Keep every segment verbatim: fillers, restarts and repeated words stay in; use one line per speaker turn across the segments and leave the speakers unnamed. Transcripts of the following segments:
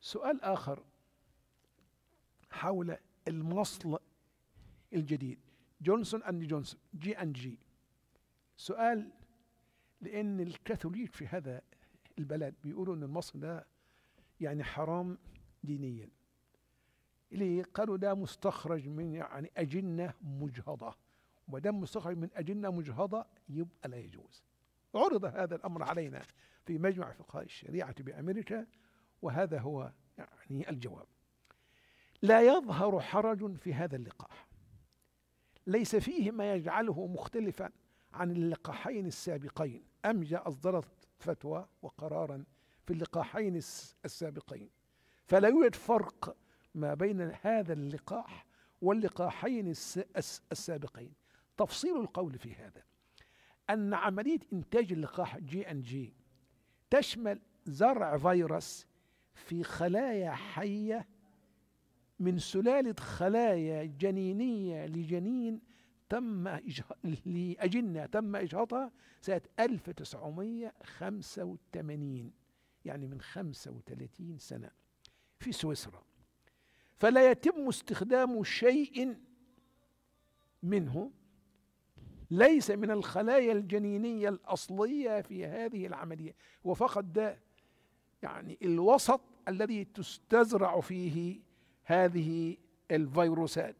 سؤال آخر حول المصل الجديد جونسون أند جونسون جي أند جي. سؤال، لأن الكاثوليك في هذا البلد بيقولوا أن المصل ده يعني حرام دينيا. ليه؟ قالوا ده مستخرج من يعني أجنة مجهضة، ودام مستخرج من أجنة مجهضة يبقى لا يجوز. عرض هذا الأمر علينا في مجمع فقهاء الشريعة بأمريكا، وهذا هو يعني الجواب. لا يظهر حرج في هذا اللقاح، ليس فيه ما يجعله مختلفا عن اللقاحين السابقين. أمجى أصدرت فتوى وقرارا في اللقاحين السابقين، فلا يوجد فرق ما بين هذا اللقاح واللقاحين السابقين. تفصيل القول في هذا أن عملية إنتاج اللقاح جي أن جي تشمل زرع فيروس في خلايا حية من سلالة خلايا جنينية لجنين تم لأجنة تم إجهاضها سنة ألف وتسعمائة وخمسة وثمانين، يعني من خمسة وثلاثين سنة في سويسرا. فلا يتم استخدام شيء منه ليس من الخلايا الجنينية الأصلية في هذه العملية، وفقط ده يعني الوسط الذي تستزرع فيه هذه الفيروسات.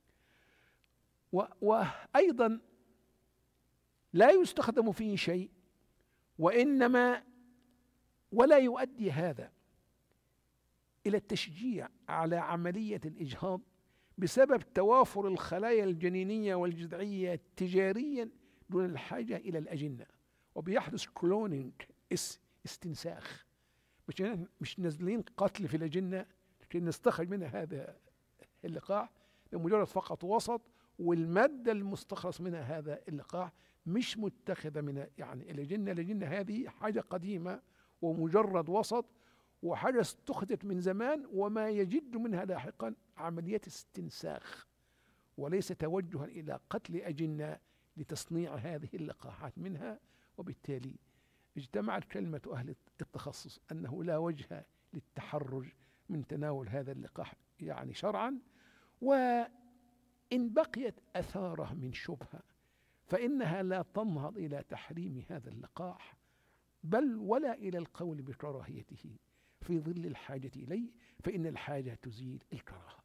وأيضا لا يستخدم فيه شيء، وإنما ولا يؤدي هذا إلى التشجيع على عملية الإجهاض بسبب توافر الخلايا الجنينية والجذعية تجاريا دون الحاجة إلى الأجنة، وبيحدث كلونينج استنساخ. مش مش نازلين قتل في الأجنة لكي نستخرج منها هذا اللقاح، لمجرد فقط وسط، والمادة المستخلص منها هذا اللقاح مش متخذة من يعني الأجنة. الأجنة هذه حاجة قديمة ومجرد وسط، وحاجة اتخذت من زمان، وما يجد منها لاحقا عملية استنساخ، وليس توجها إلى قتل أجنة لتصنيع هذه اللقاحات منها. وبالتالي اجتمعت كلمة أهل التخصص أنه لا وجه للتحرج من تناول هذا اللقاح يعني شرعا، وإن بقيت أثاره من شبهة فإنها لا تنهض إلى تحريم هذا اللقاح، بل ولا إلى القول بكراهيته في ظل الحاجة إليه، فإن الحاجة تزيل الكراهة.